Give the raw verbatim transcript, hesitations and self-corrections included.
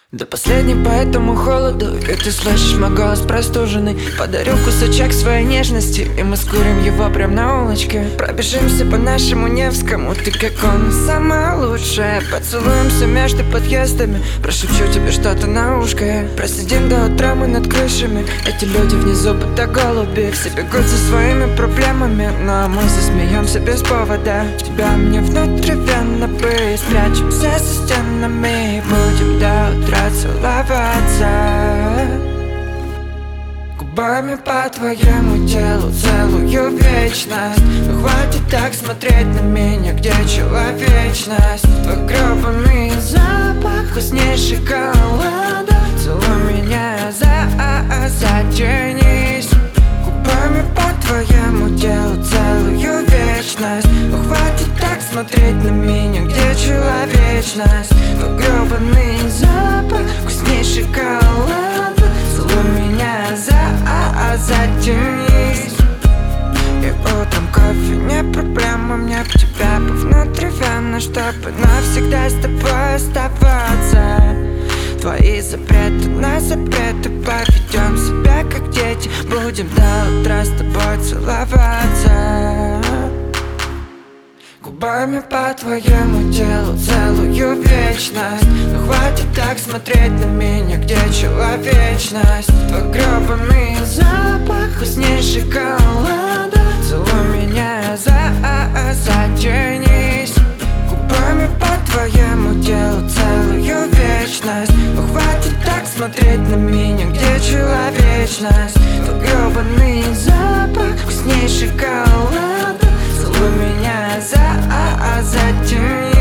До последней по этому холоду, как ты слышишь мой голос простуженный. Подарю кусочек своей нежности, и мы скурим его прям на улочке. Пробежимся по нашему Невскому, ты как он, самая лучшая. Поцелуемся между подъездами, прошепчу тебе что-то на ушко. Просидим до утра мы над крышами, эти люди внизу будто голуби. Все бегут за своими проблемами, но мы засмеемся без повода. Тебя мне внутривенно бы, спрячемся за стенами и будем до утра целоваться губами по твоему телу целую вечность. Ну хватит так смотреть на меня, где человечность? Твой гробаный запах вкуснее шоколада. Целуй меня, за затянись губами по твоему телу целую вечность. Ну хватит так смотреть на меня, где человечность? Твой гробаный запах вкуснее шоколада. Целуй меня, за затянись. И утром кофе не проблема, мне б тебя бы внутривенно, чтобы навсегда с тобой оставаться. Твои запреты на запреты, поведем себя как дети. Будем до утра с тобой целоваться губами по твоему телу целую вечность. Ну хватит так смотреть на меня, где человечность? Твой гробаный запах вкуснее шоколада. Целуй меня, за затянись губами по твоему телу целую вечность. Ну хватит так смотреть на меня, где человечность? Твой гробаный запах вкуснее шоколада. Целуй меня, за затянись.